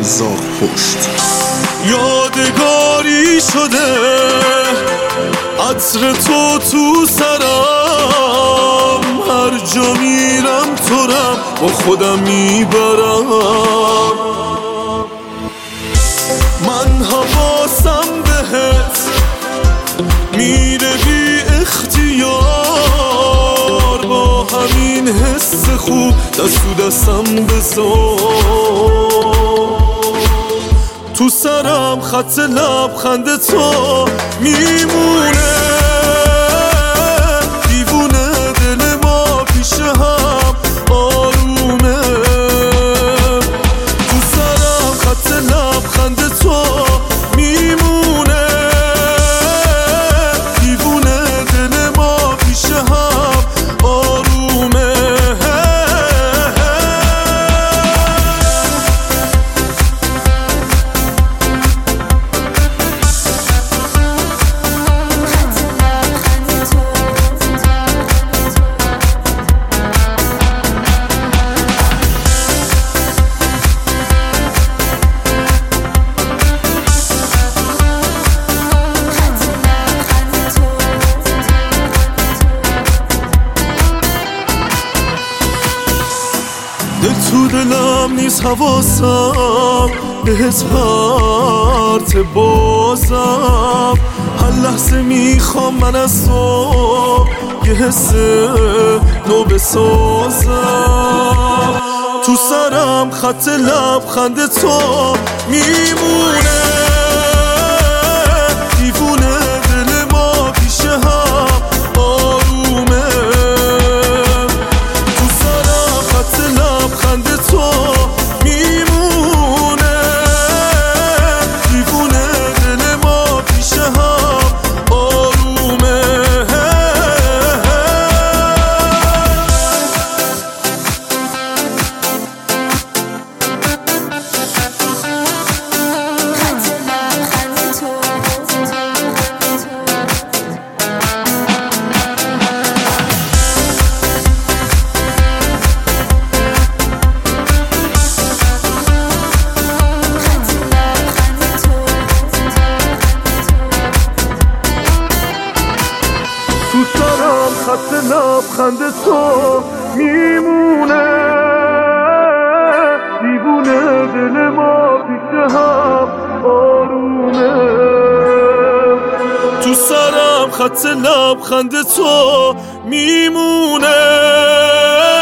زاغ پشت. یادگاری شده عطر تو سرم، هر جا میرم تورم با خودم میبرم. من حواسم بهت میره بی اختیار، با همین حس خوب دست تو دستم بذار. تو سرم خط لبخند تو میمونه، دیوونه دل ما پیش هم آرومه. تو سرم خط لبخند تو میمونه، دیوونه دل ما پیش هم آرومه. تو دلم نیست حواسم بهت پرت بازم، هر لحظه میخوام من از تو یه حس نو بسازم. تو سرم خط لبخند تو میمونه، دیوونه دل ما پیش هم آرومه. تو سرم خط لبخند تو میمونه، دیوونه دل ما پیش هم آرومه. تو سرم خط لبخند تو میمونه، دیوونه دل ما پیش هم آرومه. تو سرم خط لبخند تو میمونه.